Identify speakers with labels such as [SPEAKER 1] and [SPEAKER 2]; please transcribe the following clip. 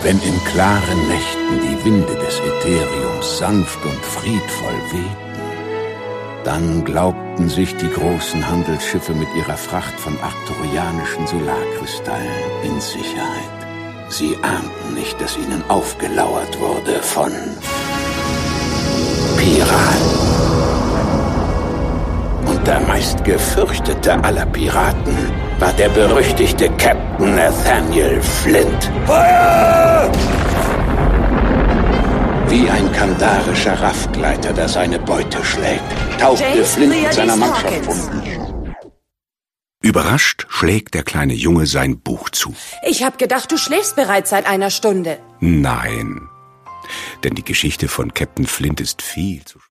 [SPEAKER 1] Wenn in klaren Nächten die Winde des Ätheriums sanft und friedvoll wehten, dann glaubten sich die großen Handelsschiffe mit ihrer Fracht von arcturianischen Solarkristallen in Sicherheit. Sie ahnten nicht, dass ihnen aufgelauert wurde von Piraten. Und der meist gefürchtete aller Piraten war der berüchtigte Captain Nathaniel Flint. Feuer! Wie ein kandarischer Raffgleiter, der seine Beute schlägt, tauchte Flint mit seiner Mannschaft um.
[SPEAKER 2] Überrascht schlägt der kleine Junge sein Buch zu.
[SPEAKER 3] Ich hab gedacht, du schläfst bereits seit einer Stunde.
[SPEAKER 2] Nein, denn die Geschichte von Captain Flint ist viel zu